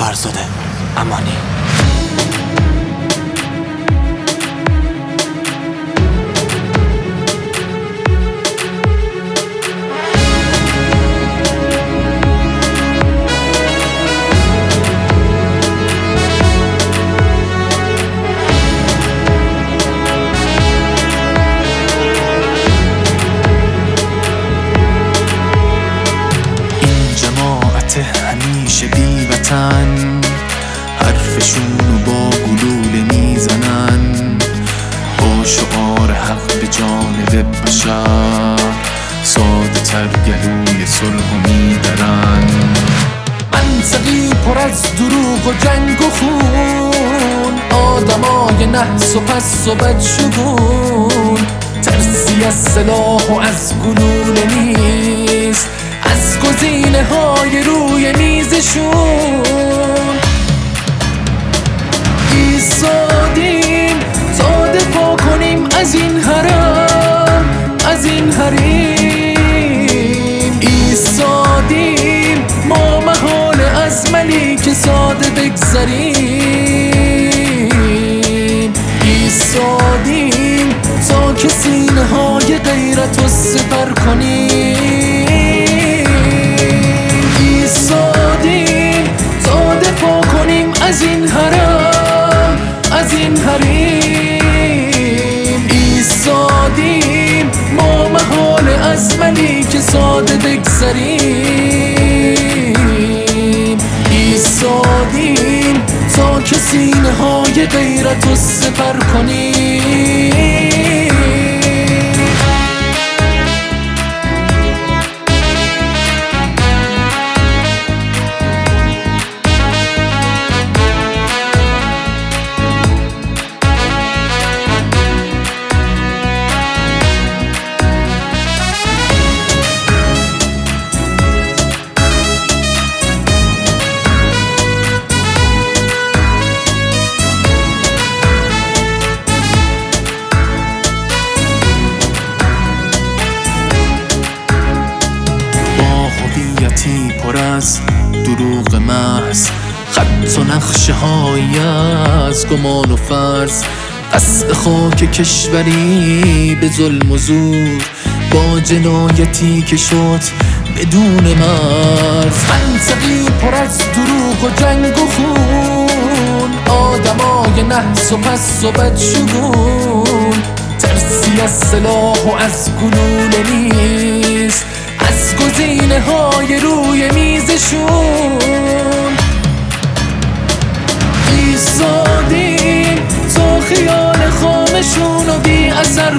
فرزاده امانی. همیشه بی وطن حرفشونو با گلوله میزنن، با شعار حق به جانب بشر ساده تر گلوی صلحو میدرن. منطقی پر از دروغ و جنگ و خون، آدمای نحس و پس و بدشگون، ترسی از سلاح و از گلوله نیست، از گزینه های روی میزشون ایستادیم تا دفاع کنیم از این حرم، از این حریم. ایستادیم ما محال از ملیک ساده بگذریم. ایستادیم تا که سینه های غیرت رو سپر کنیم. ایستادیم تا دفاع کنیم از این حرم، از این حریم. ایستادیم ما محال از ملیک ساده بگذریم. ایستادیم تا که سینه های غیرت رو سپر کنیم. پر از دروغ محض، خط و نقشه هایی از گمان و فرض، قصد خاک کشوری به ظلم و زور، با جنایتی که شد بدون مرز. منطقی پر از دروغ و جنگ و خون، آدمای نحس و پس و بدشگون، ترسی از سلاح و از گلوله نیست، از گزینه های روی میزشون. ایستادیم تا خیال خامشون رو بی اثر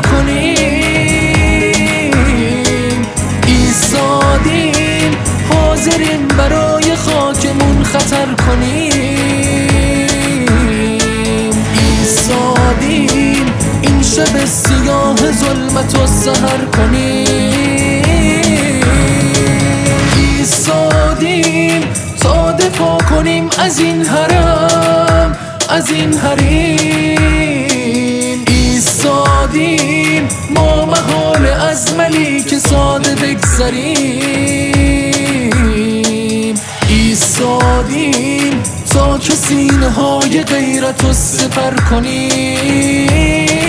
کنیم. ایستادیم حاضریم برای خاکمون خطر کنیم. ایستادیم این شب سیاه ظلمت رو سحر کنیم. ایستادیم تا دفاع کنیم از این حرم، از این حریم. ایستادیم ما محال از ملیک ساده بگذریم. ایستادیم تا که سینه های غیرت رو سپر کنیم.